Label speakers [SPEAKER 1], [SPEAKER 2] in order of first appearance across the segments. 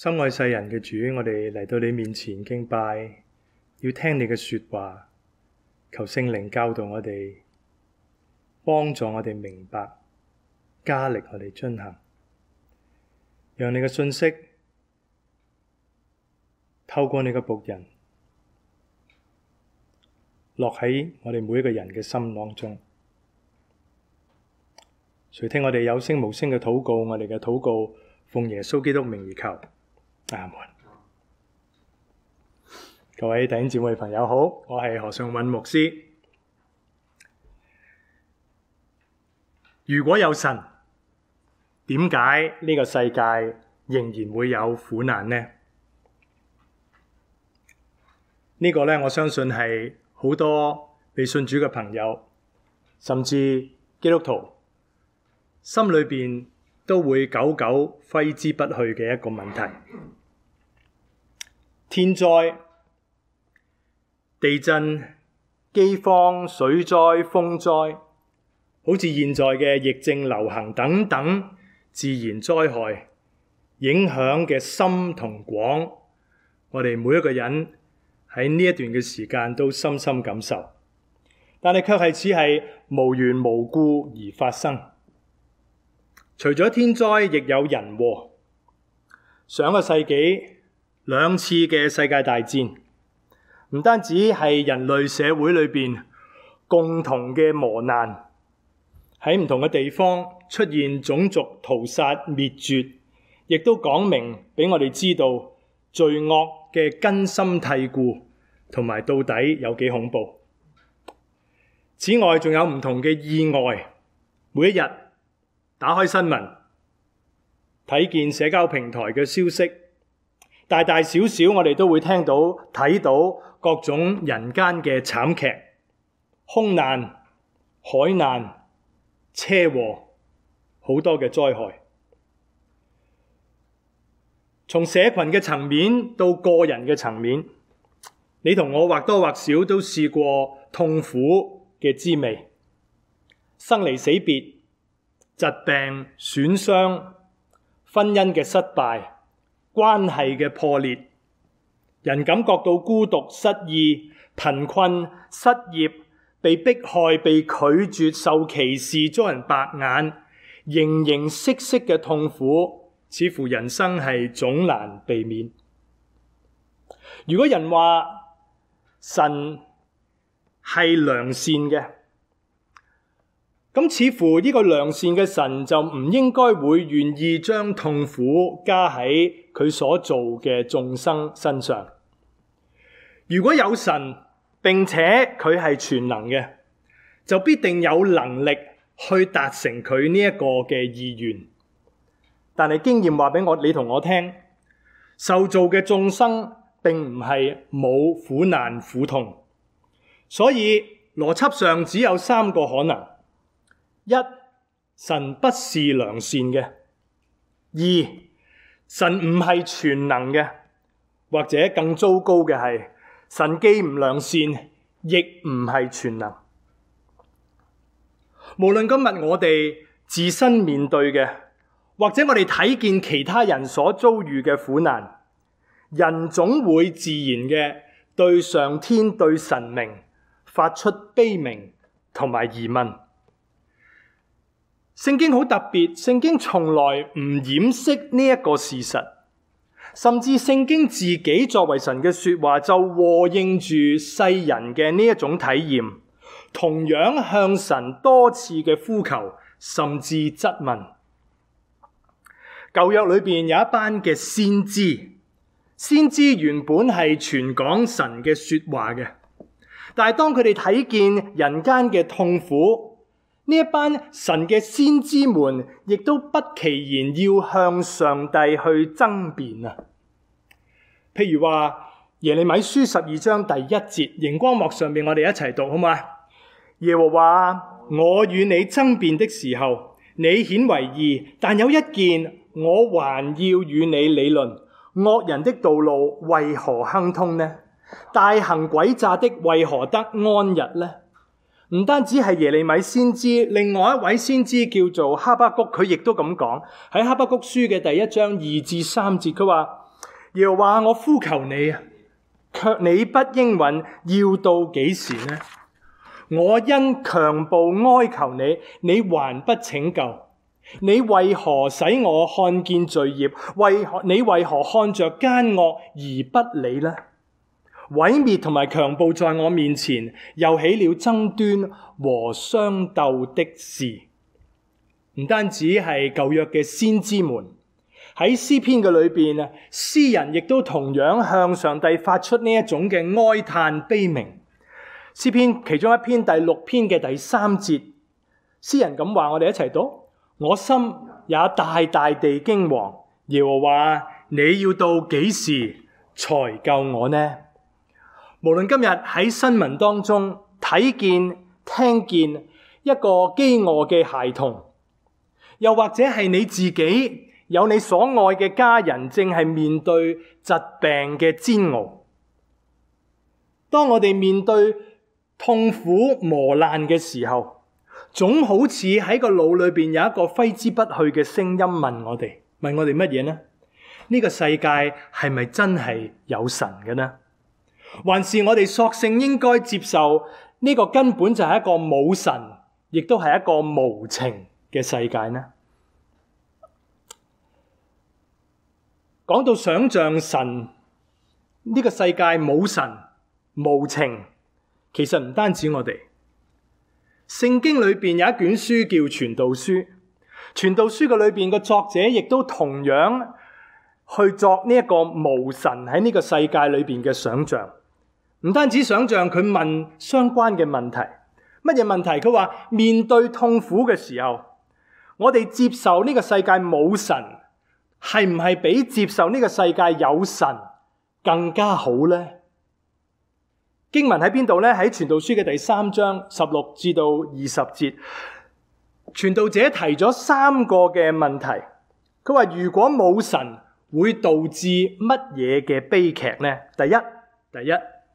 [SPEAKER 1] 深愛世人嘅主，我哋嚟到你面前敬拜，要聽你嘅說話，求聖靈教導我哋，幫助我哋明白，加力我哋遵行，讓你嘅信息透過你嘅僕人落喺我哋每一個人嘅心當中。垂聽我哋有聲無聲嘅禱告，我哋嘅禱告奉耶穌基督名而求，阿門。各位弟兄姊妹朋友好，我係何尚韻牧師。如果有神，點解呢個世界仍然會有苦難呢？呢個呢，我相信係好多被信主嘅朋友，甚至基督徒心裏邊都會久久揮之不去嘅一個問題。天災、地震、饑荒、水災、風災，好似現在嘅疫症流行等等自然災害，影響嘅深同廣，我哋每一個人喺呢一段嘅時間都深深感受，但係卻係只係無緣無故而發生。除咗天災，亦有人禍。上個世紀2次嘅世界大戰，唔單止係人類社會裏邊共同嘅磨難，喺唔同嘅地方出現種族屠殺滅絕，亦都講明俾我哋知道罪惡嘅根深蒂固，同埋到底有幾恐怖。此外，仲有唔同嘅意外，每一日打開新聞，睇見社交平台嘅消息，大大小小我哋都會聽到睇到各種人間嘅慘劇，空難、海難、車禍，好多嘅災害。從社群嘅層面到個人嘅層面，你同我或多或少都試過痛苦嘅滋味，生離死別、疾病、損傷、婚姻嘅失敗、關係嘅破裂，人感覺到孤獨、失意、貧困、失業、被迫害、被拒絕、受歧視、遭人白眼，形形色色嘅痛苦，似乎人生係總難避免。如果人話神係良善嘅，咁似乎呢個良善嘅神就唔應該會願意將痛苦加喺佢所做嘅眾生身上。如果有神並且佢係全能嘅，就必定有能力去達成佢呢一個嘅意願。但係經驗話俾你同我聽，受造嘅眾生並唔係冇苦難苦痛，所以邏輯上只有3個可能。一，神不是良善嘅；二，神唔係全能嘅；或者更糟糕嘅係，神既唔良善，亦唔係全能。無論今日我哋自身面對嘅，或者我哋睇見其他人所遭遇嘅苦難，人總會自然嘅對上天、對神明發出悲鳴同埋疑問。聖經好特別，聖經從來唔掩飾呢一個事實，甚至聖經自己作為神嘅說話，就和應住世人嘅呢一種體驗，同樣向神多次嘅呼求，甚至質問。舊約裏邊有一班嘅先知，先知原本係傳講神嘅說話嘅，但係當佢哋睇見人間嘅痛苦，呢一班神嘅先知們亦都不其然要向上帝去爭辯啊。譬如話耶利米書12章第1節，熒光幕上面我哋一齊讀好嗎？耶和華，我與你爭辯的時候，你顯為義，但有一件我還要與你理論，惡人的道路為何亨通呢？大行詭詐的為何得安逸呢？唔單止係耶利米先知，另外一位先知叫做哈巴谷，佢亦都咁講。喺哈巴谷書嘅第1章2至3節，佢話： 耶和華，我呼求你啊，卻你不應允，要到幾時呢？我因強暴哀求你，你還不拯救。你為何使我看見罪孽？你為何看着奸惡而不理呢？毀滅同埋強暴在我面前，又起了爭端和相鬥的事。唔單止係舊約嘅先知們，喺詩篇嘅裏邊啊，詩人亦都同樣向上帝發出呢一種嘅哀嘆悲鳴。詩篇其中一篇第6篇嘅第3節，詩人咁話，我哋一齊讀：我心也大大地驚惶，耶和華，你要到幾時才救我呢？無論今日喺新聞當中睇見、聽見一個飢餓嘅孩童，又或者係你自己有你所愛嘅家人正係面對疾病嘅煎熬，當我哋面對痛苦磨難嘅時候，總好似喺個腦裏邊有一個揮之不去嘅聲音問我哋乜嘢呢？呢個世界係咪真係有神嘅呢？還是我哋索性應該接受呢個根本就係一個冇神，亦都係一個無情嘅世界呢？講到想像神，呢個世界冇神無情，其實唔單止我哋。聖經裏邊有一卷書叫《傳道書》，《傳道書》嘅裏邊個作者亦都同樣去作呢一個無神喺呢個世界裏邊嘅想像。唔單止想像，佢問相關嘅問題。乜嘢問題？佢話面對痛苦嘅時候，我哋接受呢個世界冇神，係唔係比接受呢個世界有神更加好呢？經文喺邊度呢？喺傳道書嘅第3章16至到20節，傳道者提咗3個嘅問題。佢話如果冇神，會導致乜嘢嘅悲劇呢？第一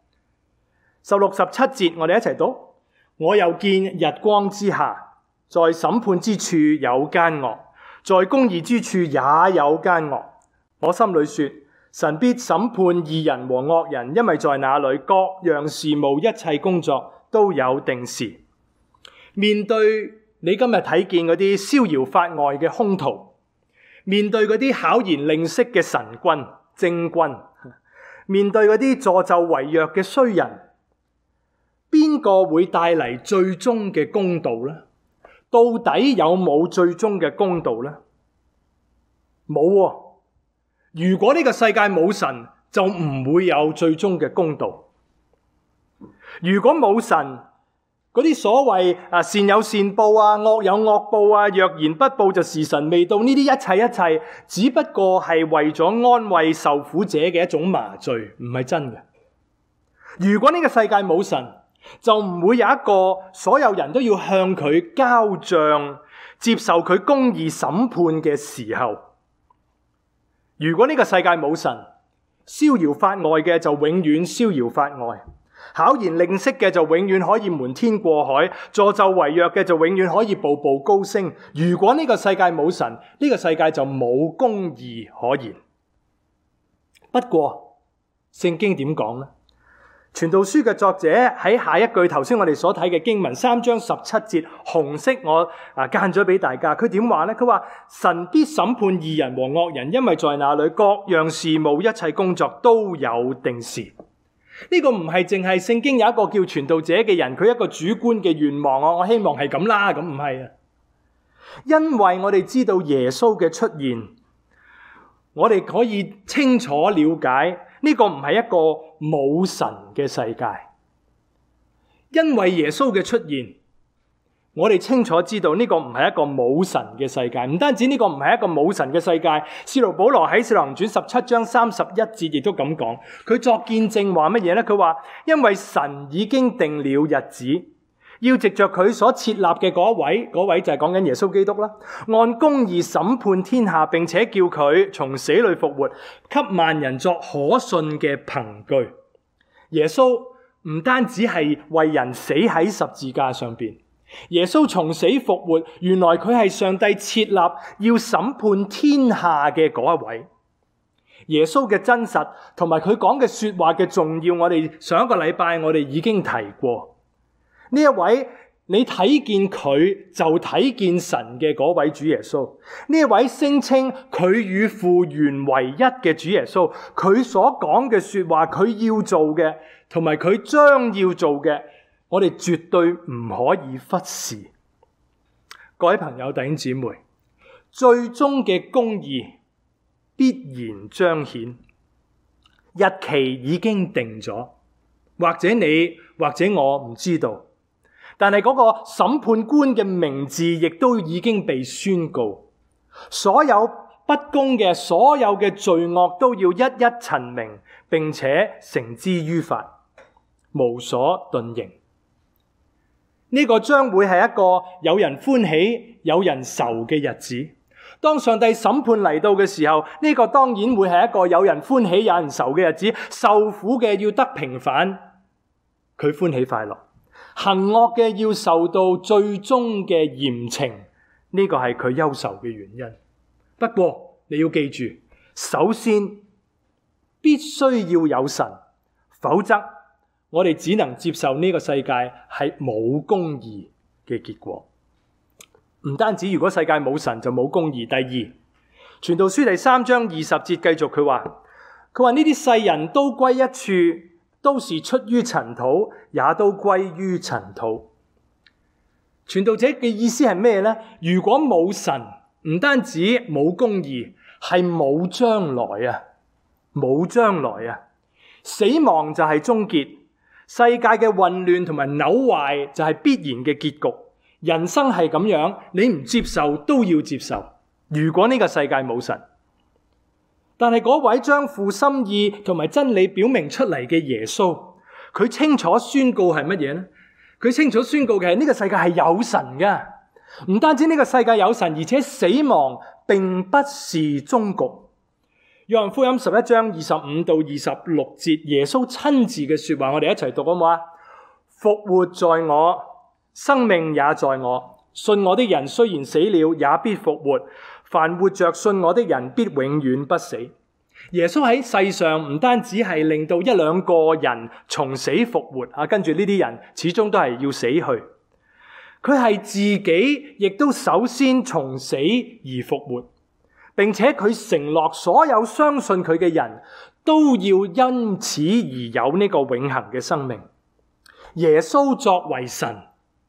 [SPEAKER 1] ，16、17節，我哋一齊讀。我又見日光之下，在審判之處有奸惡，在公義之處也有奸惡。我心裏說，神必審判義人和惡人，因為在那裏各樣事務一切工作都有定時。面對你今日睇見嗰啲逍遙法外嘅兇徒，面對嗰啲巧言令色嘅神君政君，面對嗰啲助紂為虐嘅衰人，邊個會帶嚟最終嘅公道呢？到底有冇最終嘅公道呢？冇喎。如果呢個世界冇神，就唔會有最終嘅公道。如果冇神，嗰啲所謂善有善報啊，惡有惡報啊，若然不報就時辰未到，呢啲一切只不過係為咗安慰受苦者嘅一種麻醉，唔係真嘅。如果呢個世界冇神，就唔會有一個所有人都要向佢交賬，接受佢公義審判嘅時候。如果呢個世界冇神，逍遙法外嘅就永遠逍遙法外，巧言令色嘅就永遠可以瞞天過海，助紂為虐嘅就永遠可以步步高升。如果呢個世界冇神，呢個世界就冇公義可言。不過聖經點講呢？傳道書嘅作者喺下一句頭先我哋所睇嘅經文3章17節，紅色我間咗俾大家。佢點話呢？佢話神必審判義人和惡人，因為在那裏各樣事務一切工作都有定時。呢個唔係淨係聖經有一個叫傳道者嘅人，佢一個主觀嘅願望啊，我希望係咁啦，咁唔係啊。因為我哋知道耶穌嘅出現，我哋可以清楚了解呢個唔係一個冇神嘅世界。因為耶穌嘅出現，我哋清楚知道呢個唔係一個冇神嘅世界。唔單止呢個唔係一個冇神嘅世界，使徒保羅喺《使徒行傳》17章31節亦都咁講。佢作見證話乜嘢呢？佢話因為神已經定了日子，要藉着佢所設立嘅嗰位就係講緊耶穌基督啦，按公義審判天下，並且叫佢從死裏復活，給萬人作可信嘅憑據。耶穌唔單止係為人死喺十字架上邊，耶穌從死復活，原來佢係上帝設立要審判天下嘅嗰一位。 耶穌嘅真實同埋佢講嘅說話嘅重要，我哋上一個禮拜我哋已經提過。呢一位你睇見佢就睇見神嘅嗰位主耶穌，呢一位聲稱佢與父原為一嘅主耶穌，佢所講嘅說話，佢要做嘅同埋佢將要做嘅，我哋絕對唔可以忽視。各位朋友弟兄姊妹，最終嘅公義必然彰顯，日期已經定咗，或者你或者我唔知道，但係嗰個審判官嘅名字亦都已經被宣告，所有不公嘅、所有嘅罪惡都要一一陳明，並且繩之於法，無所遁形。呢個將會係一個有人歡喜、有人愁嘅日子。當上帝審判嚟到嘅時候，呢個當然會係一個有人歡喜、有人愁嘅日子。受苦嘅要得平反，佢歡喜快樂；行惡嘅要受到最終嘅嚴懲，呢個係佢憂愁嘅原因。不過你要記住，首先必須要有神，否則我哋只能接受呢個世界係冇公義嘅結果。唔單止如果世界冇神就冇公義。第二，傳道書第3章20節繼續佢話呢啲世人都歸一處，都是出於塵土，也都歸於塵土。傳道者嘅意思係咩呢？如果冇神，唔單止冇公義，係冇將來啊！冇將來啊！死亡就係終結，世界嘅混亂同埋朽壞就係必然嘅結局。人生係咁樣，你唔接受都要接受。如果呢個世界冇神，但係嗰位將父心意同埋真理表明出嚟嘅耶穌，佢清楚宣告係乜嘢呢？佢清楚宣告嘅係呢個世界係有神嘅，唔單止呢個世界有神，而且死亡並不是終局。約翰福音11章25到26節，耶穌親自嘅說話，我哋一齊讀好唔好啊？復活在我，生命也在我，信我的人雖然死了，也必復活。凡活着信我的人，必永遠不死。耶穌喺世上唔單止係令到一兩個人從死復活，跟住呢啲人始終都係要死去。佢係自己亦都首先從死而復活，並且佢承諾所有相信佢嘅人都要因此而有呢個永恆嘅生命。耶穌作為神，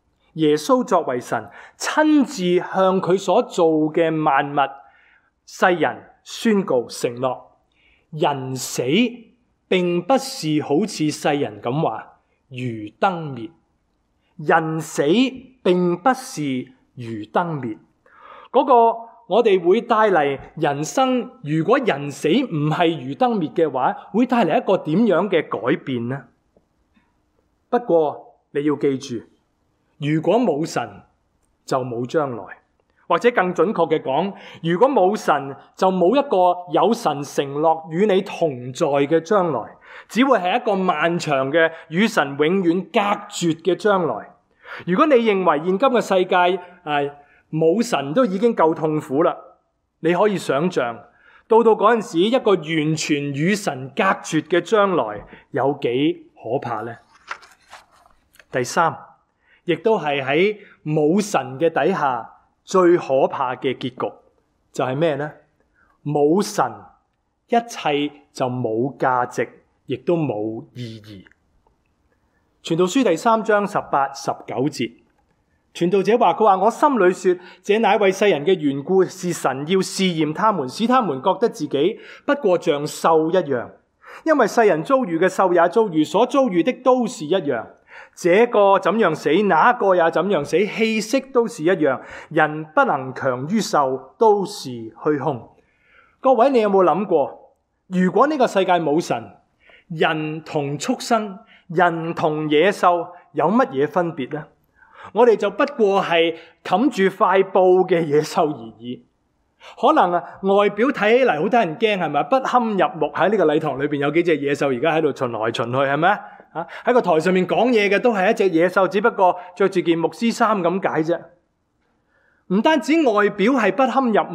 [SPEAKER 1] 親自向佢所做嘅萬物世人宣告承諾，人死並不是好似世人咁話如燈滅，人死並不是如燈滅。嗰個我哋會帶嚟人生，如果人死唔係如燈滅嘅話，會帶嚟一個點樣嘅改變呢？不過你要記住，如果冇神就冇將來，或者更準確嘅講，如果冇神就冇一個有神承諾與你同在嘅將來，只會係一個漫長嘅與神永遠隔絕嘅將來。如果你認為現今嘅世界冇神都已經夠痛苦啦，你可以想象到嗰陣時一個完全與神隔絕嘅將來有幾可怕呢？第三，亦都係喺冇神嘅底下最可怕嘅結局，就係咩呢？冇神，一切就冇價值，亦都冇意義。傳道書第3章18、19節，傳道者話：我心裏說，這乃為世人嘅緣故，是神要試驗他們，使他們覺得自己不過像獸一樣。因為世人遭遇嘅獸也遭遇，所遭遇的都是一樣。這個怎樣死，那個也怎樣死，氣息都是一樣。人不能強於獸，都是虛空。各位，你有冇諗過，如果呢個世界冇神，人同畜生、人同野獸有乜嘢分別呢？我哋就不過係冚住塊布嘅野獸而已。可能外表睇起嚟好得人驚，係咪？不堪入目。喺呢個禮堂裏邊有幾隻野獸而家喺度巡來巡去，係咪？喺個台上面講嘢嘅都係一隻野獸，只不過着住件牧師衫咁解啫。唔單止外表係不堪入目，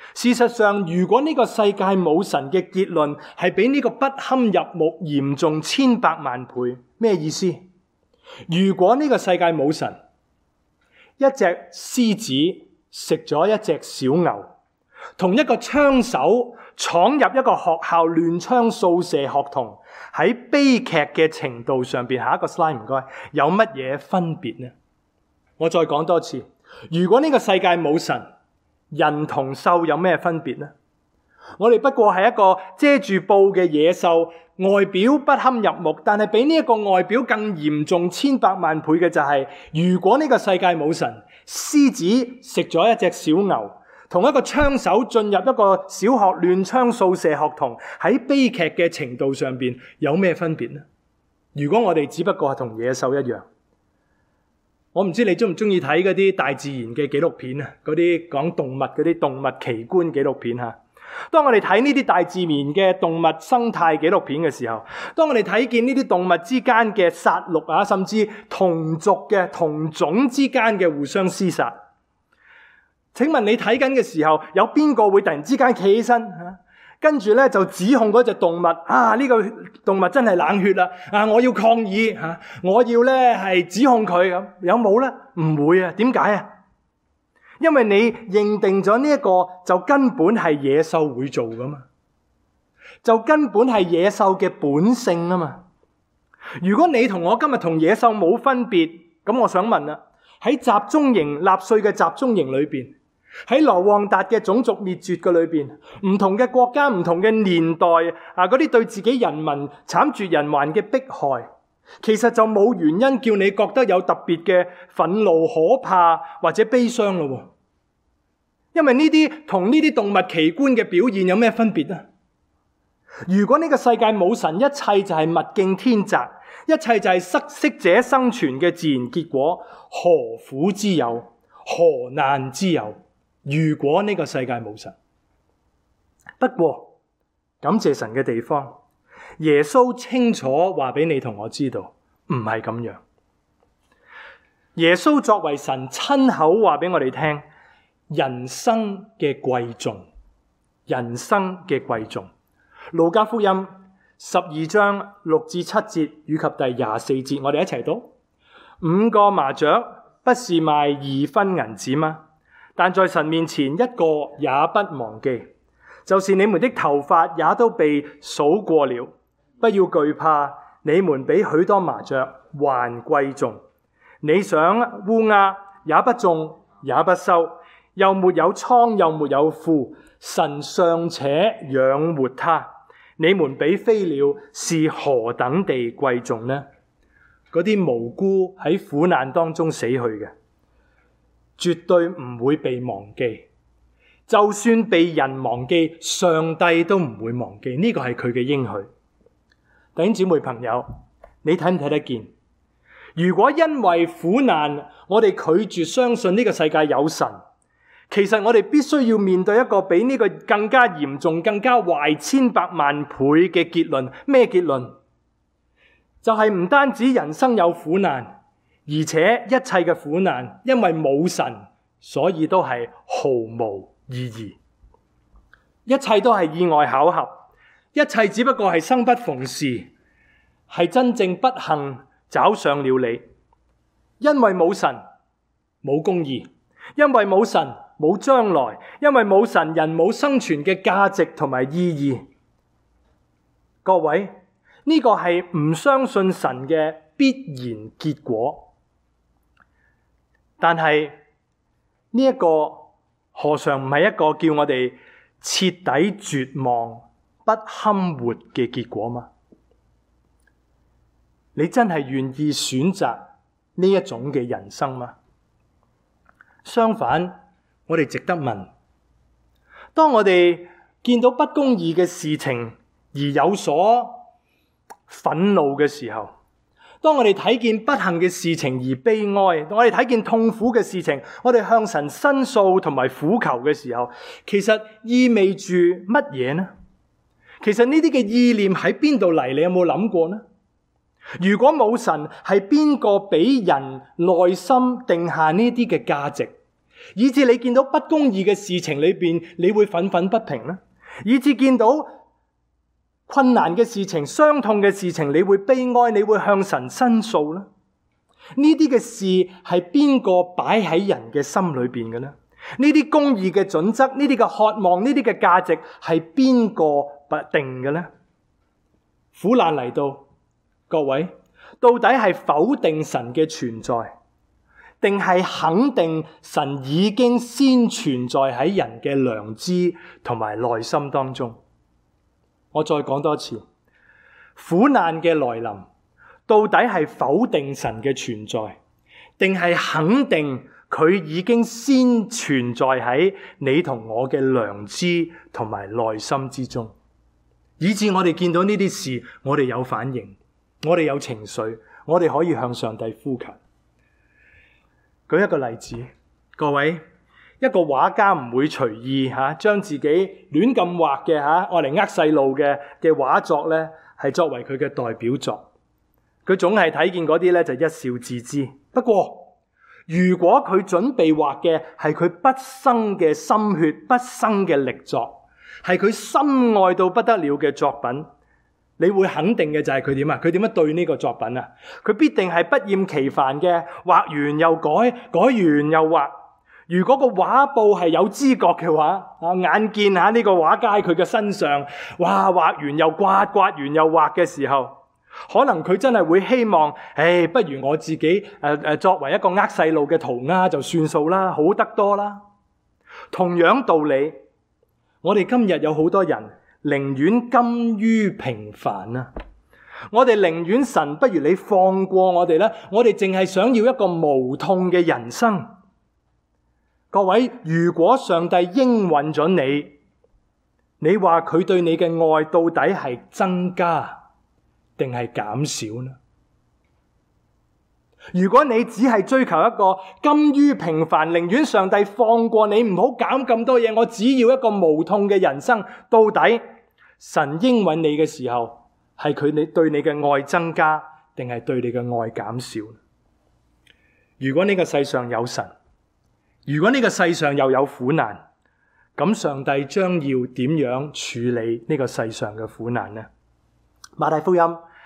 [SPEAKER 1] 事實上，如果呢個世界冇神嘅結論係比呢個不堪入目嚴重千百萬倍，咩意思？如果呢個世界冇神，一隻獅子食咗一隻小牛，同一個槍手闖入一個學校亂槍掃射學童，喺悲劇嘅程度上邊，下一個 slide 唔該，有乜嘢分別呢？我再講多次，如果呢個世界冇神，人同獸有咩分別呢？我哋不過係一個遮住布嘅野獸，外表不堪入目，但係比呢一個外表更嚴重千百萬倍嘅就係，如果呢個世界冇神，獅子食咗一隻小牛，同一個槍手進入一個小學亂槍掃射學童，喺悲劇嘅程度上邊有咩分別呢？如果我哋只不過係同野獸一樣，我唔知你中唔中意睇嗰啲大自然嘅紀錄片啊，嗰啲講動物嗰啲動物奇觀紀錄片吓。當我哋睇呢啲大自然嘅動物生態紀錄片嘅時候，當我哋睇見呢啲動物之間嘅殺戮啊，甚至同族嘅同種之間嘅互相廝殺，請問你睇緊嘅時候，有邊個會突然之間企起身跟住咧就指控嗰隻動物啊，呢個動物真係冷血啦！啊，我要抗議吓，我要咧係指控佢咁，有冇咧？唔會啊，點解啊？因為你認定咗呢一個就根本係野獸會做噶嘛，就根本係野獸嘅本性啊嘛。如果你同我今日同野獸冇分別，咁我想問啦，喺集中營納粹嘅集中營裏邊，喺羅旺達嘅種族滅絕嘅裏邊，唔同嘅國家、唔同嘅年代啊，嗰啲對自己人民慘絕人寰嘅迫害，其實就冇原因叫你覺得有特別嘅憤怒、可怕或者悲傷咯。因為呢啲同呢啲動物奇觀嘅表現有咩分別啊？如果呢個世界冇神，一切就係物競天擇，一切就係適者生存嘅自然結果，何苦之有？何難之有？如果呢個世界冇神，不過感謝神嘅地方，耶穌清楚話俾你同我知道，唔係咁樣。耶穌作為神親口話俾我哋聽，人生嘅貴重，人生嘅貴重。路加福音12章6至7節以及第24節，我哋一齊讀。5個麻雀不是賣2分銀子嗎？但在神面前一個也不忘記，就是你們的頭髮也都被數過了。不要懼怕，你們比許多麻雀還貴重。你想烏鴉也不種也不收，又沒有倉又沒有庫，神尚且養活它，你們比飛鳥是何等地貴重呢？嗰啲無辜喺苦難當中死去嘅，絕對唔會被忘記。就算被人忘記，上帝都唔會忘記。呢個係佢嘅應許。弟兄姊妹朋友，你睇唔睇得見？如果因為苦難，我哋拒絕相信呢個世界有神，其實我哋必須要面對一個比呢個更加嚴重、更加壞千百萬倍嘅結論。咩結論？就係唔單止人生有苦難，而且一切嘅苦難因為冇神，所以都係毫無意義。一切都係意外巧合，一切只不過係生不逢時，係真正不幸找上了你。因為冇神，冇公義；因為冇神，冇將來；因為冇神，人冇生存嘅價值同埋意義。各位，呢個係唔相信神嘅必然結果。但係呢一個何嘗唔係一個叫我哋徹底絕望、不堪活嘅結果嗎？你真係願意選擇呢一種嘅人生嗎？相反，我哋值得問：當我哋見到不公義嘅事情而有所憤怒嘅時候，當我哋睇見不幸嘅事情而悲哀，當我哋睇見痛苦嘅事情，我哋向神申訴同埋苦求嘅時候，其實意味住乜嘢呢？其實呢啲嘅意念喺邊度嚟？你有冇諗過呢？如果冇神，係邊個俾人內心定下呢啲嘅價值？ 以致你見到不公義嘅事情裏邊，你會憤憤不平呢？以致見到困難嘅事情、傷痛嘅事情，你會悲哀，你會向神申訴呢？呢啲嘅事係邊個擺喺人嘅心裏邊嘅呢？呢啲公義嘅準則，呢啲嘅渴望，呢啲嘅價值係邊個定嘅呢？苦難嚟到，各位，到底係否定神嘅存在，定係肯定神已經先存在喺人嘅良知同埋內心當中？我再講多次，苦難嘅來臨，到底係否定神嘅存在，定係肯定佢已經先存在喺你同我嘅良知同埋內心之中，以致我哋見到呢啲事，我哋有反應，我哋有情緒，我哋可以向上帝呼求。舉一個例子，各位，一個畫家唔會隨意將自己亂咁畫嘅愛嚟呃細路嘅畫作咧，係作為佢嘅代表作。佢總係睇見嗰啲咧就一笑置之。不過，如果佢準備畫嘅係佢畢生嘅心血、畢生嘅力作，係佢深愛到不得了嘅作品，你會肯定嘅就係佢點啊？佢點樣對呢個作品啊？佢必定係不厭其煩嘅，畫完又改，改完又畫。如果個畫布係有知覺嘅話，眼見下呢個畫家喺佢嘅身上，哇，畫完又刮，刮完又畫嘅時候，可能佢真係會希望，不如我自己作為一個呃細路嘅塗鴉就算數啦，好得多啦。同樣道理，我哋今日有好多人寧願甘於平凡啊！我哋寧願神不如你放過我哋啦，我哋淨係想要一個無痛嘅人生。各位，如果上帝應允咗你，你話佢對你嘅愛到底係增加定係減少呢？如果你只係追求一個甘於平凡，寧願上帝放過你，唔好減咁多嘢，我只要一個無痛嘅人生，到底神應允你嘅時候，係佢對你嘅愛增加定係對你嘅愛減少？如果呢個世上有神，如果呢個世上又有苦難，咁上帝將要點樣處理呢個世上嘅苦難呢？馬太福音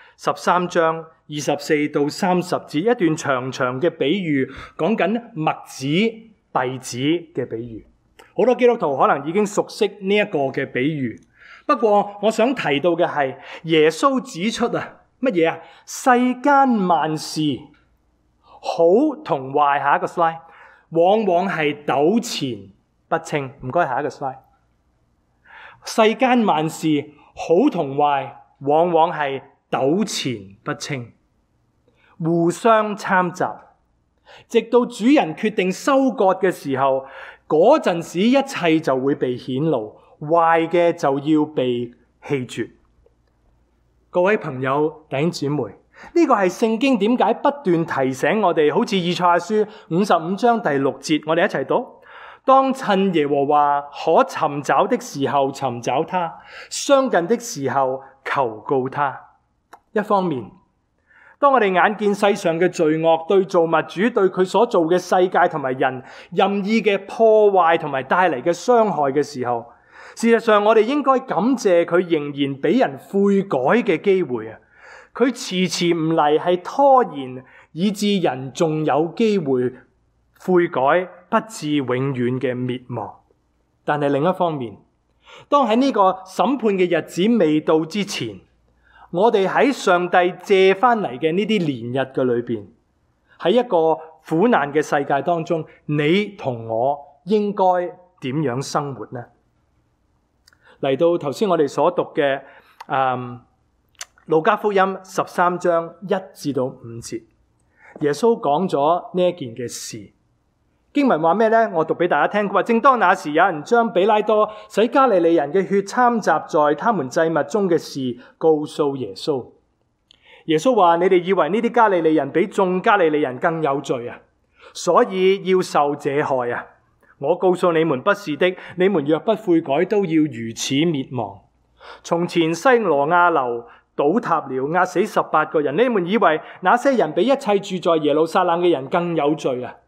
[SPEAKER 1] 13章24到30節，一段長長嘅比喻，講緊麥子、稗子嘅比喻。好多基督徒可能已經熟悉呢一個嘅比喻，不過我想提到嘅係耶穌指出乜嘢啊？世間萬事好同壞，下一個 slide，往往係糾纏不清。唔該，下一個 slide。世間萬事好同壞，往往係糾纏不清，互相摻雜，直到主人決定收割嘅時候，嗰陣時一切就會被顯露，壞嘅就要被棄絕。各位朋友、弟兄姊妹，呢個係聖經點解不斷提醒我哋，好似以賽亞書55章第6節，我哋一齊讀：當趁耶和華可尋找的時候尋找他，相近的時候求告他。一方面，當我哋眼見世上嘅罪惡對造物主、對佢所做嘅世界同埋人任意嘅破壞同埋帶嚟嘅傷害嘅時候，事實上我哋應該感謝佢仍然俾人悔改嘅機會啊！佢遲遲唔嚟，係拖延，以致人仲有機會悔改，不至永遠嘅滅亡。但係另一方面，當喺呢個審判嘅日子未到之前，我哋喺上帝借翻嚟嘅呢啲年日嘅裏邊，喺一個苦難嘅世界當中，你同我應該點樣生活呢？嚟到頭先我哋所讀嘅路加福音13章1至到5節，耶穌講咗呢一件嘅事。經文話咩呢？我讀俾大家聽。佢話：正當那時，有人將比拉多使加利利人嘅血摻雜在他們祭物中嘅事告訴耶穌。耶穌話：你哋以為呢啲加利利人比眾加利利人更有罪啊？所以要受這害啊？我告訴你們，不是的。你們若不悔改，都要如此滅亡。從前西羅亞樓倒塌了，壓死18個人。你們以為那些人比一切住在耶路撒冷嘅人更有罪啊？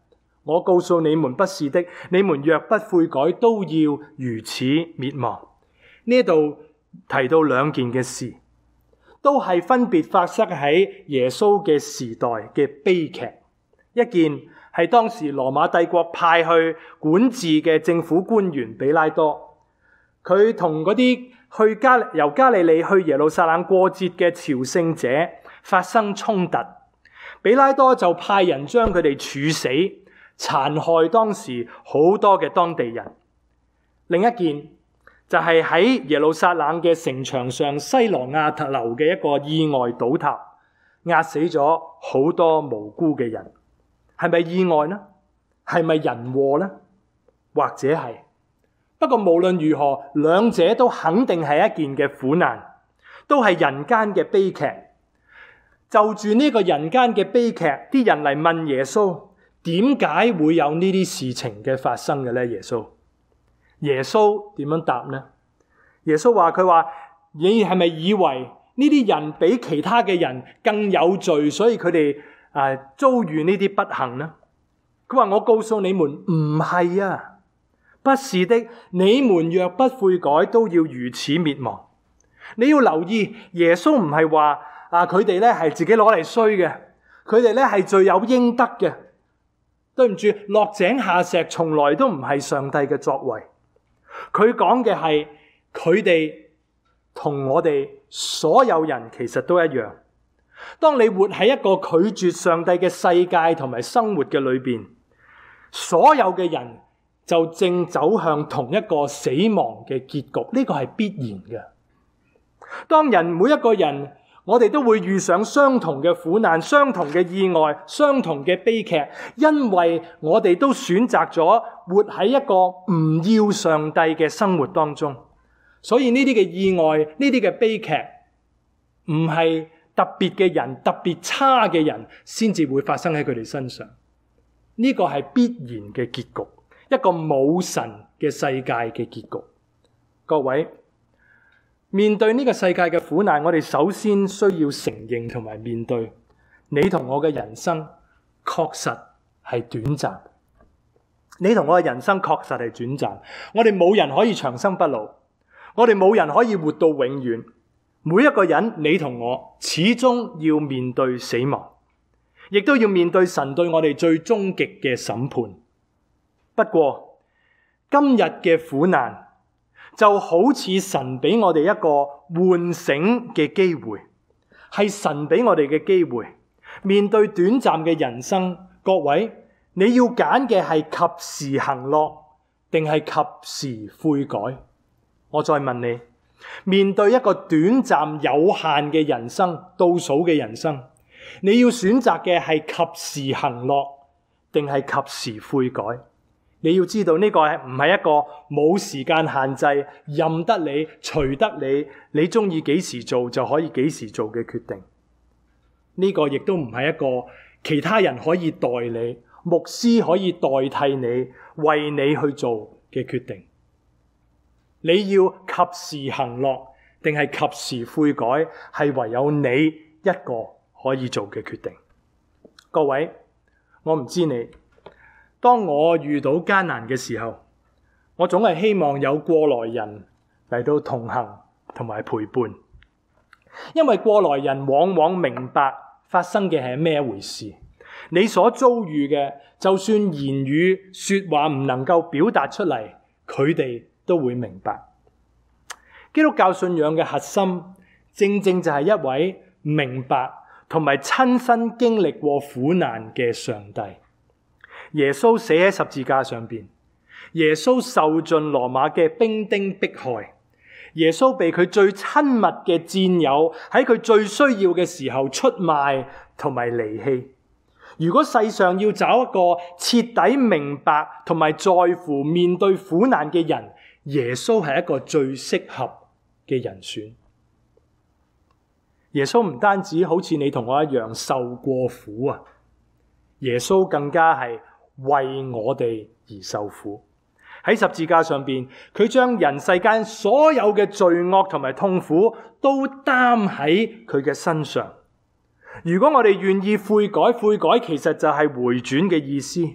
[SPEAKER 1] 我告訴你們不是的，你們若不悔改，都要如此滅亡。呢度提到兩件嘅事，都係分別發生喺耶穌嘅時代嘅悲劇。一件係當時羅馬帝國派去管治嘅政府官員比拉多，佢同嗰啲由加利利去耶路撒冷過節嘅朝聖者發生衝突，比拉多就派人將佢哋處死，殘害當時好多嘅當地人。另一件就係喺耶路撒冷嘅城牆上西羅亞樓嘅一個意外倒塌，壓死咗好多無辜嘅人。係咪意外呢？係咪人禍呢？或者係？不過無論如何，兩者都肯定係一件嘅苦難，都係人間嘅悲劇。就住呢個人間嘅悲劇，啲人嚟問耶穌，點解會有呢啲事情嘅發生嘅呢？耶穌點樣答呢？耶穌佢話你係咪以為呢啲人比其他嘅人更有罪，所以佢哋遭遇呢啲不幸呢？佢話我告訴你們唔係啊，不是的，你們若不悔改，都要如此滅亡。你要留意，耶穌唔係話佢哋咧係自己攞嚟衰嘅，佢哋咧係罪有應得嘅。對唔住，落井下石從來都唔係上帝嘅作為。佢講嘅係佢哋同我哋所有人其實都一樣。當你活喺一個拒絕上帝嘅世界同埋生活嘅裏邊，所有嘅人就正走向同一個死亡嘅結局，呢個係必然嘅。當每一個人，我哋都會遇上相同嘅苦難、相同嘅意外、相同嘅悲劇，因為我哋都選擇咗活喺一個唔要上帝嘅生活當中，所以呢啲嘅意外、呢啲嘅悲劇，唔係特別嘅人、特別差嘅人先至會發生喺佢哋身上。呢個係必然嘅結局，一個冇神嘅世界嘅結局。各位，面對呢個世界嘅苦難，我哋首先需要承認同埋面對，你同我嘅人生確實係短暫。你同我嘅人生確實係短暫，我哋冇人可以長生不老，我哋冇人可以活到永遠。每一個人，你同我始終要面對死亡，亦都要面對神對我哋最終極嘅審判。不過今日嘅苦難就好似神俾我哋一個喚醒嘅機會，係神俾我哋嘅機會。面對短暫嘅人生，各位，你要揀嘅係及時行樂，定係及時悔改？我再問你，面對一個短暫有限嘅人生，倒數嘅人生，你要選擇嘅係及時行樂，定係及時悔改？你要知道呢個唔係一個冇時間限制，任得你隨得你，你中意幾時做就可以幾時做嘅決定。呢個亦都唔係一個其他人可以代你，牧師可以代替你，為你去做嘅決定。你要及時行樂，定係及時悔改，係唯有你一個可以做嘅決定。各位，我唔知你，當我遇到艱難嘅時候，我總係希望有過來人嚟到同行同埋陪伴，因為過來人往往明白發生嘅係咩一回事。你所遭遇嘅，就算言語說話唔能夠表達出嚟，佢哋都會明白。基督教信仰嘅核心，正正就係一位明白同埋親身經歷過苦難嘅上帝。耶穌死喺十字架上邊，耶穌受盡羅馬嘅兵丁迫害，耶穌被佢最親密嘅戰友喺佢最需要嘅時候出賣同埋離棄。如果世上要找一個徹底明白同埋在乎面對苦難嘅人，耶穌係一個最適合嘅人選。耶穌唔單止好似你同我一樣受過苦啊，耶穌更加係為我哋而受苦。喺十字架上邊，佢將人世間所有嘅罪惡同埋痛苦都擔喺佢嘅身上。如果我哋願意悔改，悔改其實就係回轉嘅意思。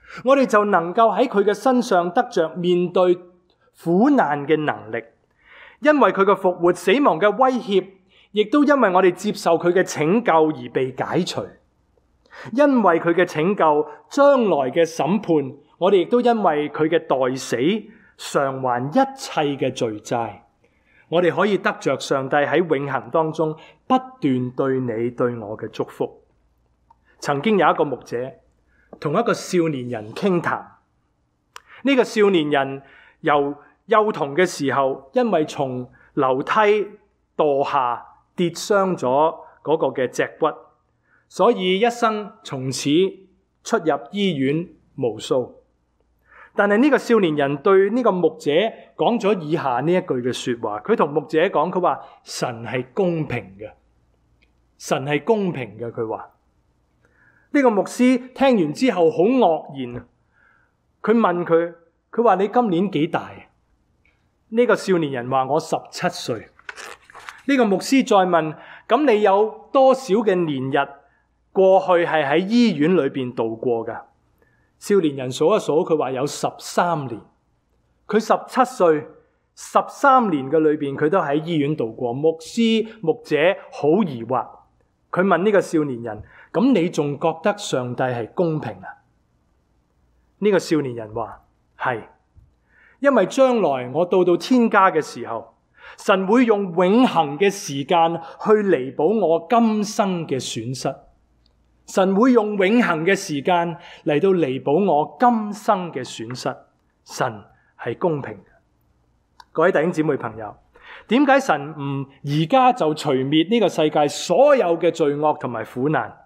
[SPEAKER 1] 我哋就能夠喺佢嘅身上得着面對苦難嘅能力。因為佢嘅復活，死亡嘅威脅亦都因為我哋接受佢嘅拯救而被解除。因為佢嘅拯救，將來嘅審判，我哋亦都因為佢嘅代死償還一切嘅罪債。我哋可以得着上帝喺永恆當中不斷對你對我嘅祝福。曾經有一個牧者同一個少年人傾談，呢個少年人由幼童嘅時候，因為從樓梯墮下跌傷咗嗰個嘅脊骨，所以一生從此出入醫院無數。但係呢個少年人對呢個牧者講咗以下呢一句嘅說話，佢同牧者講，佢話神係公平嘅，神係公平嘅。佢話呢個牧師聽完之後好愕然，佢問佢，佢話你今年幾大？呢個少年人話我17歲。呢個牧師再問，咁你有多少嘅年日過去係喺醫院裏邊度過噶？少年人數一數，佢話有13年。佢17歲，13年嘅裏邊佢都喺醫院度過。牧者好疑惑，佢問呢個少年人，咁你仲覺得上帝係公平啊？呢個少年人話係，因為將來我到天家嘅時候，神會用永恆嘅時間去彌補我今生嘅損失。神會用永恆嘅時間嚟到彌補我今生嘅損失。神係公平嘅。各位弟兄姊妹朋友，點解神唔而家就除滅呢個世界所有嘅罪惡同埋苦難？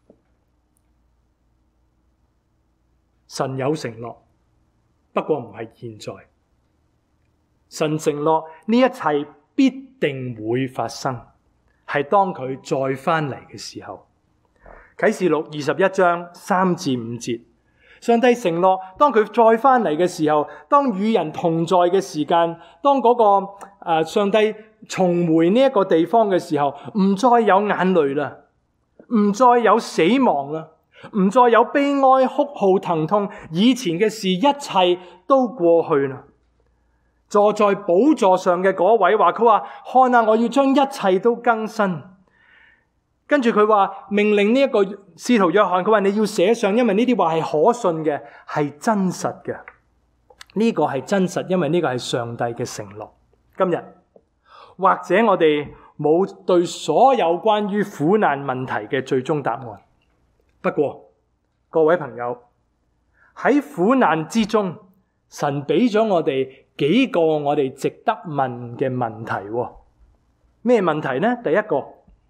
[SPEAKER 1] 神有承諾，不過唔係現在。神承諾呢一切必定會發生，係當佢再返嚟嘅時候。啟示錄21章3至5節，上帝承諾當佢再返嚟嘅時候，當與人同在嘅時間，當嗰個上帝重回呢一個地方嘅時候，唔再有眼淚啦，唔再有死亡啦，唔再有悲哀、哭號、疼痛，以前嘅事一切都過去啦。坐在寶座上嘅嗰位話，佢話看啊，我要將一切都更新。跟住佢話命令呢一個使徒約翰，佢話你要寫上，因為呢啲話係可信嘅，係真實嘅。呢個係真實，因為呢個係上帝嘅承諾。今日或者我哋冇對所有關於苦難問題嘅最終答案，不過各位朋友，喺苦難之中，神俾咗我哋幾個我哋值得問嘅問題。咩問題呢？第一個，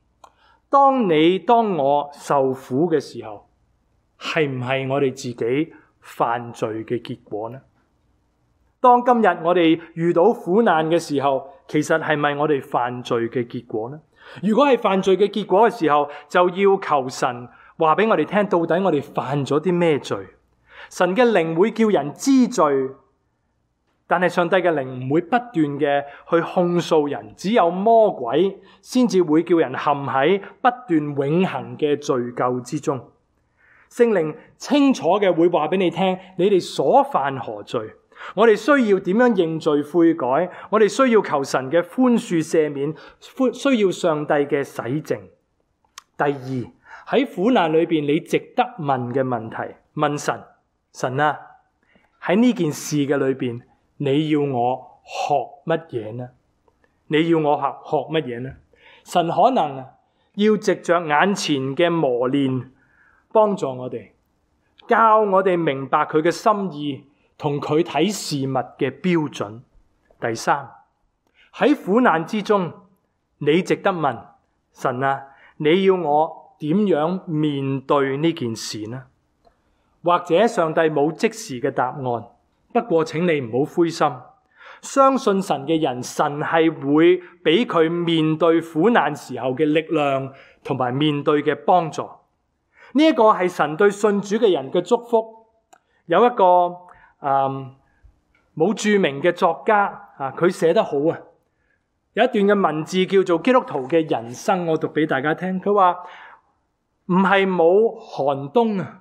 [SPEAKER 1] 當我受苦嘅時候，係唔係我哋自己犯罪嘅結果呢？當今日我哋遇到苦難嘅時候，其實係咪我哋犯罪嘅結果呢？如果係犯罪嘅結果嘅時候，就要求神話俾我哋聽，到底我哋犯咗啲咩罪？神嘅靈會叫人知罪，但係上帝嘅靈唔會不斷嘅去控訴人，只有魔鬼先至會叫人陷喺不斷永恆嘅罪疚之中。聖靈清楚嘅會話俾你聽，你哋所犯何罪？我哋需要點樣認罪悔改？我哋需要求神嘅寬恕赦免，需要上帝嘅洗淨。第二，喺苦難裏邊，你值得問嘅問題，問神啊，喺呢件事嘅裏邊，你要我學乜嘢呢？你要我學乜嘢呢？神可能要藉着眼前嘅磨練，幫助我哋，教我哋明白佢嘅心意同佢睇事物嘅標準。第三，喺苦難之中，你值得問神啊，你要我點樣面對呢件事呢？或者上帝冇即時嘅答案，不過請你唔好灰心，相信神嘅人，神係會俾佢面對苦難時候嘅力量同埋面對嘅幫助。呢一個係神對信主嘅人嘅祝福。有一個冇著名嘅作家佢寫得好啊，有一段嘅文字叫做基督徒嘅人生，我讀俾大家聽。佢話唔係冇寒冬啊，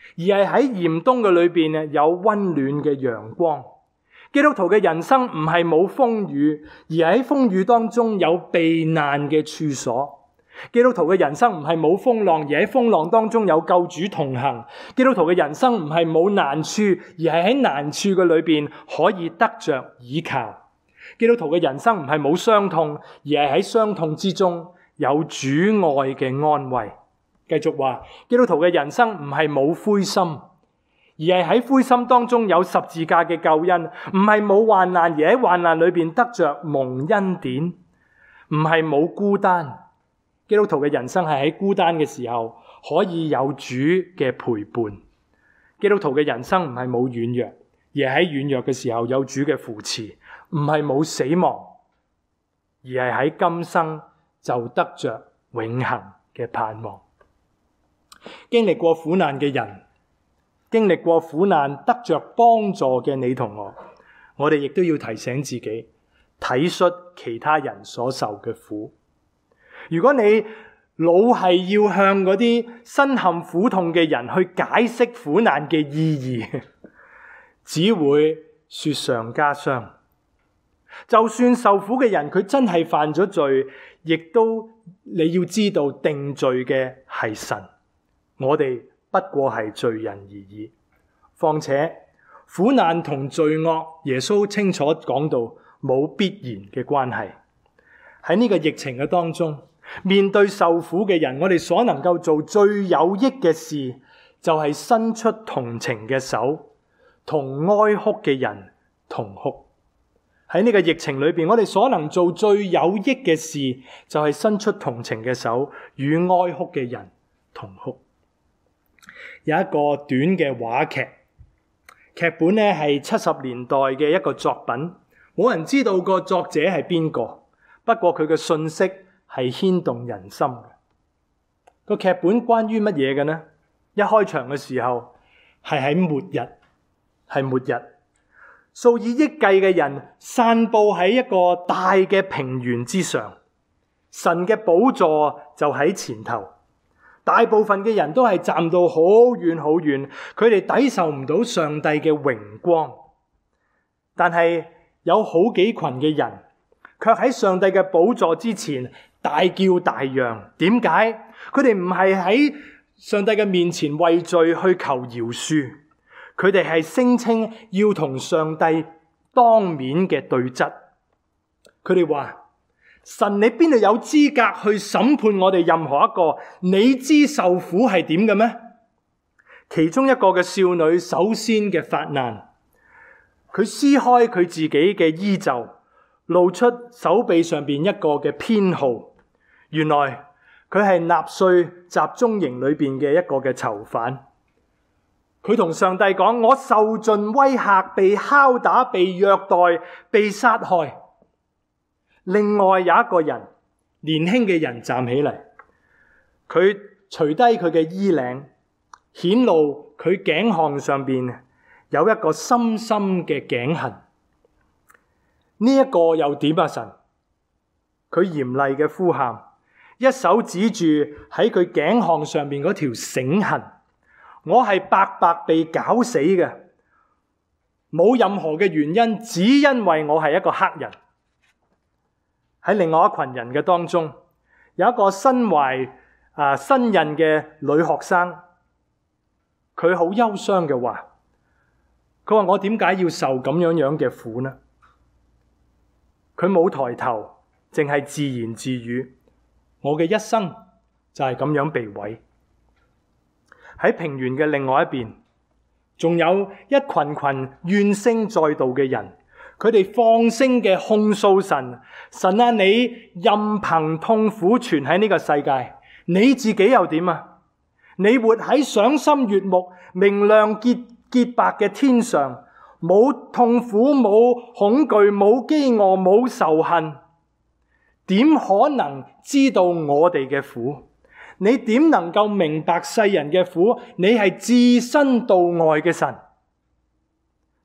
[SPEAKER 1] 而係喺嚴冬嘅裏邊有溫暖嘅陽光。基督徒嘅人生唔係冇風雨，而係喺風雨當中有避難嘅處所。基督徒嘅人生唔係冇風浪，而喺風浪當中有救主同行。基督徒嘅人生唔係冇難處，而係喺難處嘅裏邊可以得着倚靠。基督徒嘅人生唔係冇傷痛，而係喺傷痛之中有主愛嘅安慰。繼續話，基督徒嘅人生唔係冇灰心，而係喺灰心當中有十字架嘅救恩。唔係冇患難，而喺患難裏邊得着蒙恩典。唔係冇孤單，基督徒嘅人生係喺孤單嘅時候可以有主嘅陪伴。基督徒嘅人生唔係冇軟弱，而係喺軟弱嘅時候有主嘅扶持。唔係冇死亡，而係喺今生就得着永恆嘅盼望。經歷過苦難嘅人，經歷過苦難得着幫助嘅你同我哋亦都要提醒自己，體恤其他人所受嘅苦。如果你老係要向嗰啲身陷苦痛嘅人去解釋苦難嘅意義，只會雪上加霜。就算受苦嘅人佢真係犯咗罪，亦都你要知道定罪嘅係神，我哋不過係罪人而已。況且苦難同罪惡，耶穌清楚講到冇必然嘅關係。喺呢個疫情嘅當中，面對受苦嘅人，我哋所能夠做最有益嘅事，就係伸出同情嘅手，同哀哭嘅人同哭。喺呢個疫情裏邊，我哋所能做最有益嘅事，就係伸出同情嘅手，與哀哭嘅人同哭。有一個短嘅話劇，劇本咧係70年代嘅一個作品，冇人知道個作者係邊個，不過佢嘅信息係牽動人心嘅。個劇本關於乜嘢嘅呢？一開場嘅時候係喺末日。數以億計嘅人散佈喺一個大嘅平原之上，神嘅寶座就喺前頭。大部分嘅人都係站到好遠好遠，佢哋抵受唔到上帝嘅榮光。但係有好幾群嘅人，卻喺上帝嘅寶座之前大叫大嚷。點解？佢哋唔係喺上帝嘅面前為罪去求饒恕，佢哋係聲稱要同上帝當面嘅對質。佢哋話：神，你邊度有資格去審判我哋任何一個？你知受苦係點嘅咩？其中一個嘅少女首先嘅發難，佢撕開佢自己嘅衣袖，露出手臂上邊一個嘅編號。原來佢係納粹集中營裏邊嘅一個嘅囚犯。佢同上帝講：我受盡威嚇，被拷打，被虐待，被殺害。另外有一個人，年輕嘅人站起嚟，佢除低佢嘅衣領，顯露佢頸項上邊有一個深深嘅頸痕。呢一個又點啊？神，佢嚴厲嘅呼喊，一手指住喺佢頸項上邊嗰條繩痕。我係白白被絞死嘅，冇任何嘅原因，只因為我係一個黑人。喺另外一群人嘅當中，有一個身懷身孕嘅女學生，佢好憂傷嘅話，佢話：我點解要受咁樣嘅苦呢？佢冇抬頭，淨係自言自語：我嘅一生就係咁樣被毀。喺平原嘅另外一邊，仲有一群怨聲載道嘅人，佢哋放聲嘅控訴神：神啊，你任憑痛苦存喺呢個世界，你自己又點啊？你活喺賞心悅目、明亮潔白嘅天上，冇痛苦、冇恐懼、冇飢餓、冇仇恨，點可能知道我哋嘅苦？你點能夠明白世人嘅苦？你係置身度外嘅神。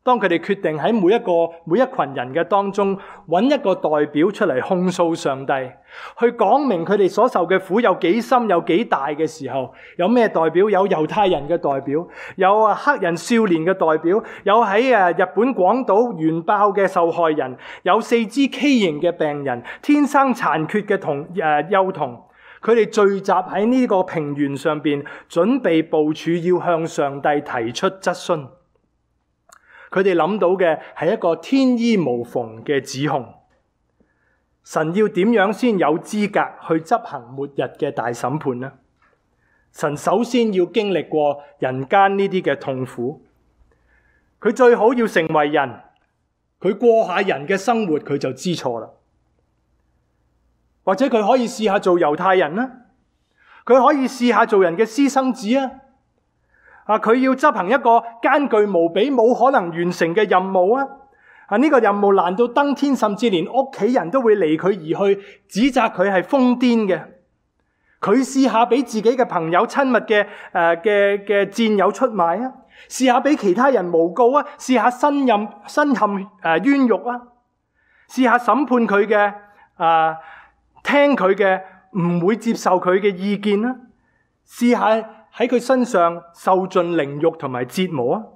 [SPEAKER 1] 當佢哋決定喺每一群人嘅當中揾一個代表出嚟控訴上帝，去講明佢哋所受嘅苦有幾深有幾大嘅時候，有咩代表？有猶太人嘅代表，有黑人少年嘅代表，有喺日本廣島原爆嘅受害人，有四肢畸形嘅病人，天生殘缺嘅幼童。佢哋聚集喺呢個平原上邊，準備部署要向上帝提出質詢。佢哋諗到嘅係一個天衣無縫嘅指控。神要點樣先有資格去執行末日嘅大審判呢？神首先要經歷過人間呢啲嘅痛苦，佢最好要成為人，佢過下人嘅生活，佢就知錯啦。或者佢可以試下做猶太人啦，佢可以試下做人嘅私生子啊！佢要執行一個艱巨無比、冇可能完成嘅任務啊！呢個任務難到登天，甚至連屋企人都會離佢而去，指責佢係瘋癲嘅。佢試下俾自己嘅朋友、親密嘅戰友出賣啊！試下俾其他人誣告啊！試下身陷冤獄啊！試下審判佢嘅聽佢嘅，唔會接受佢嘅意見啦。試下喺佢身上受盡凌辱同埋折磨啊！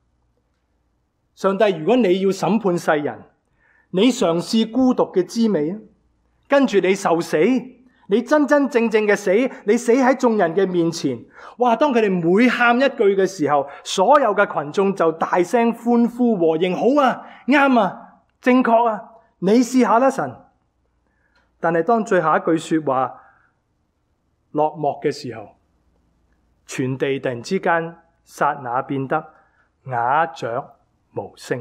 [SPEAKER 1] 上帝，如果你要審判世人，你嘗試孤獨嘅滋味啊，跟住你受死，你真真正正嘅死，你死喺眾人嘅面前。哇！當佢哋每喊一句嘅時候，所有嘅群眾就大聲歡呼和應，好啊，啱啊，正確啊，你試下啦，神。但係當最後一句說話落幕嘅時候，全地突然之間剎那變得鴉雀無聲，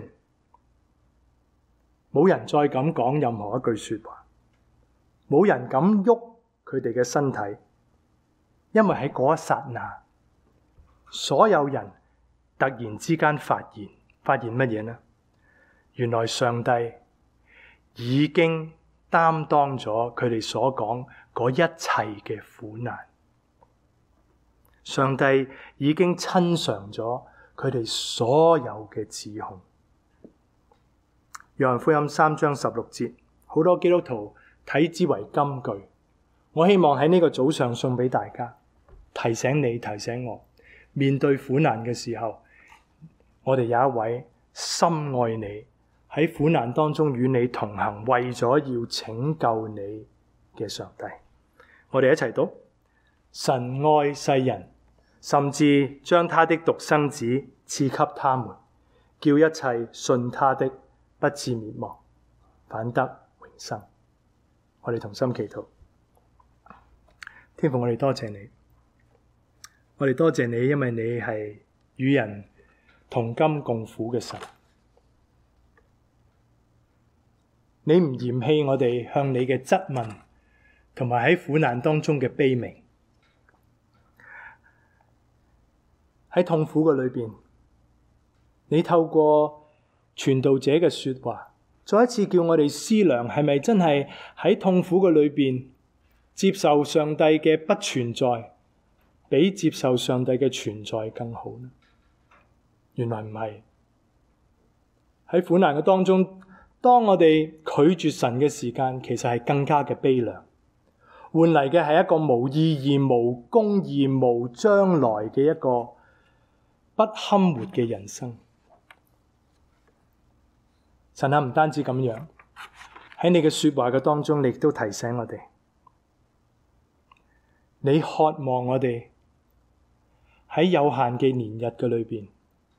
[SPEAKER 1] 冇人再敢講任何一句說話，冇人敢喐佢哋嘅身體，因為喺嗰一剎那，所有人突然之間發現乜嘢呢？原來上帝已經擔當咗佢哋所講嗰一切嘅苦難，上帝已經親嘗咗佢哋所有嘅指控。約翰福音3章16節，好多基督徒睇之為金句。我希望喺呢個早上送俾大家，提醒你，提醒我，面對苦難嘅時候，我哋有一位深愛你，喺苦難當中與你同行，為咗要拯救你嘅上帝。我哋一齊讀：神愛世人，甚至將他的獨生子賜給他們，叫一切信他的不至滅亡，反得永生。我哋同心祈禱。天父，我哋多謝你，我哋多謝你，因為你係與人同甘共苦嘅神。你唔嫌棄我哋向你嘅質問，同埋喺苦難當中嘅悲鳴。喺痛苦嘅裏邊，你透過傳道者嘅說話，再一次叫我哋思量，係咪真係喺痛苦嘅裏邊接受上帝嘅不存在，比接受上帝嘅存在更好呢？原來唔係。喺苦難嘅當中，當我哋拒絕神嘅時間，其實係更加嘅悲涼，換嚟嘅係一個無意義、無公義、無將來嘅一個不堪活嘅人生。神啊，唔單止咁樣，喺你嘅說話嘅當中，你亦都提醒我哋，你渴望我哋喺有限嘅年日嘅裏邊，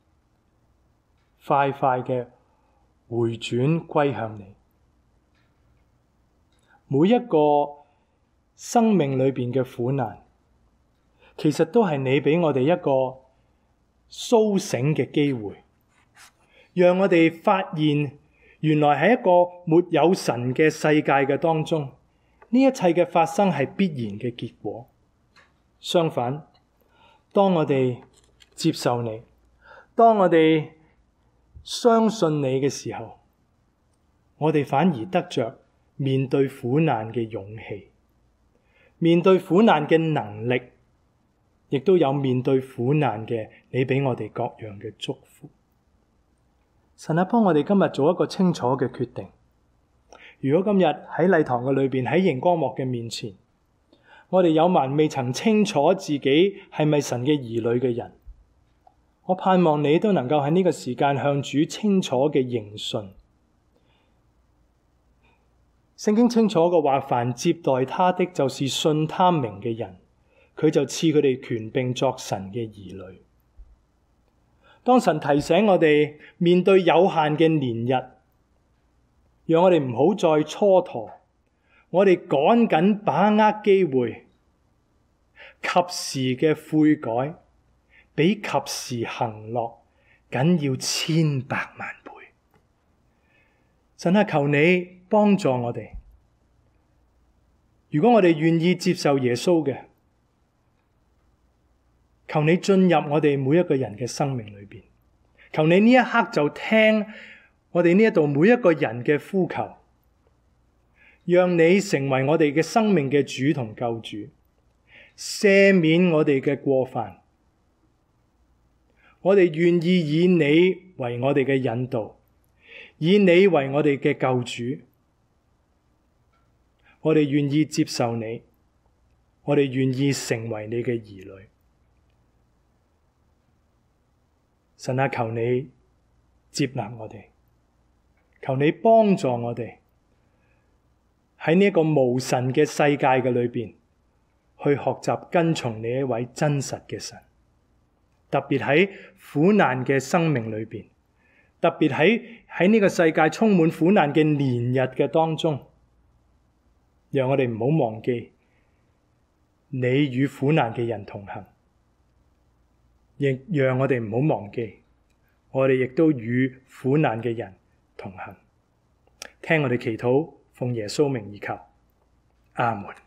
[SPEAKER 1] 快快嘅回轉歸向你。每一個生命裏邊嘅苦難，其實都係你俾我哋一個甦醒嘅機會，讓我哋發現原來喺一個沒有神嘅世界嘅當中，呢一切嘅發生係必然嘅結果。相反，當我哋接受你，當我哋相信你嘅時候，我哋反而得着面對苦難嘅勇氣，面對苦難嘅能力，亦都有面對苦難嘅你俾我哋各樣嘅祝福。 神啊，幫我哋今日做一個清楚嘅決定。如果今日喺禮堂嘅裏邊，喺熒光幕嘅面前，我哋有還未曾清楚自己係咪神嘅兒女嘅人，我盼望你都能夠喺呢個時間向主清楚嘅認信。聖經清楚嘅話，凡接待他的，就是信他名嘅人，佢就賜佢哋權柄作神嘅兒女。當神提醒我哋面對有限嘅年日，讓我哋唔好再蹉跎，我哋趕緊把握機會，及時嘅悔改，比及時行樂緊要千百萬倍。神啊，求你幫助我哋。如果我哋願意接受耶穌嘅，求你進入我哋每一個人嘅生命裏邊，求你呢一刻就聽我哋呢一度每一個人嘅呼求，讓你成為我哋嘅生命嘅主同救主，赦免我哋嘅過犯。我哋願意以你為我哋嘅引導，以你為我哋嘅救主。我哋願意接受你，我哋願意成為你嘅兒女。神啊，求你接納我哋，求你幫助我哋喺呢一個無神嘅世界嘅裏邊，去學習跟從你一位真實嘅神。特別喺苦難嘅生命裏邊，特別喺呢個世界充滿苦難嘅年日嘅當中，讓我哋唔好忘記你與苦難嘅人同行。亦讓我哋唔好忘記，我哋亦都與苦難嘅人同行。聽我哋祈禱，奉耶穌名而求，阿門。